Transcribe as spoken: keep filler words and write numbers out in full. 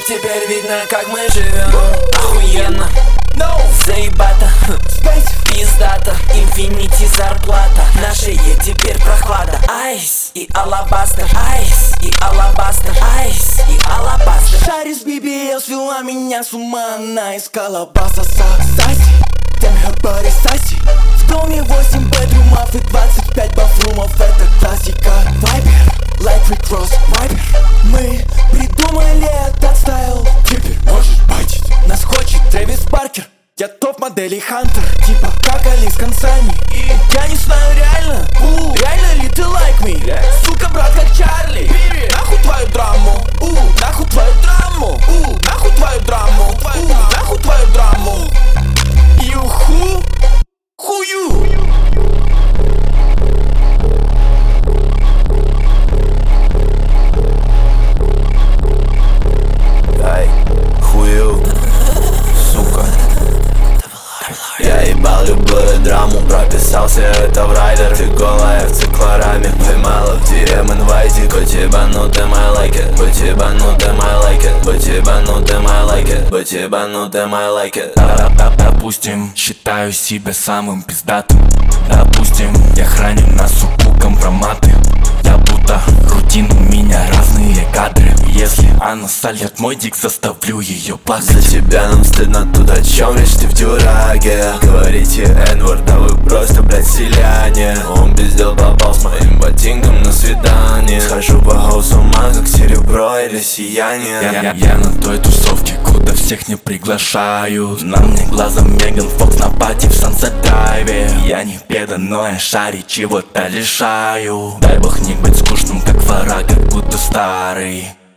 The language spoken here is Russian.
теперь видно, как мы живем. Охуенно, заебато, пиздата, инфинити зарплата. Наша е теперь прохлада. Айс и алабастер, айс и алабастер, айс и алабастер. Шарис би би эл свела меня с ума, она искала баса Саси, Денхер Барри Саси. В доме восемь бедрумов и двадцать пять бафрумов. Это классика. Вайбер, Light Cross Вайбер. Мы придумали этот стайл. Теперь можешь бачить. Нас хочет Трэвис Баркер. Я топ-модели Хантер, типа как Алис Консани. И я не знаю реально, у, реально ли ты like me? Yeah. Сука, брат, как Чарли. Period. Нахуй твою драму, у, нахуй твою драму, у, нахуй твою драму, у, нахуй твою драму. Юху, хую. Ай, хую, сука. Я ебал любую драму, прописался это в райдер. Ты голая в циклораме, поймала в ди эм инвайте. Будь ебанутым, I like it. Будь ебанутым, I like it. Будь ебанутым, I like it. Будь ебанутым, I like it. Допустим, считаю себя самым пиздатым. Допустим, я храню на суку компроматы. Я будто рутин, у меня разные кадры. Если она сольет мой дик, заставлю ее плакать. За тебя нам стыдно, тут о чем речь, ты в дюраге. Говорите N-word, да вы просто, блядь, селяне. Он без дел попал с моим ботинком на свидание. Схожу по хаусу ума, как серебро или сияние. Я, я, я на той тусовке, куда всех не приглашают. На мне глазом Меган Фокс на пати в Сансет Драйве. Я не педа, но я шаре чего-то лишаю. Дай бог не быть скучным, как фара, как будто старый.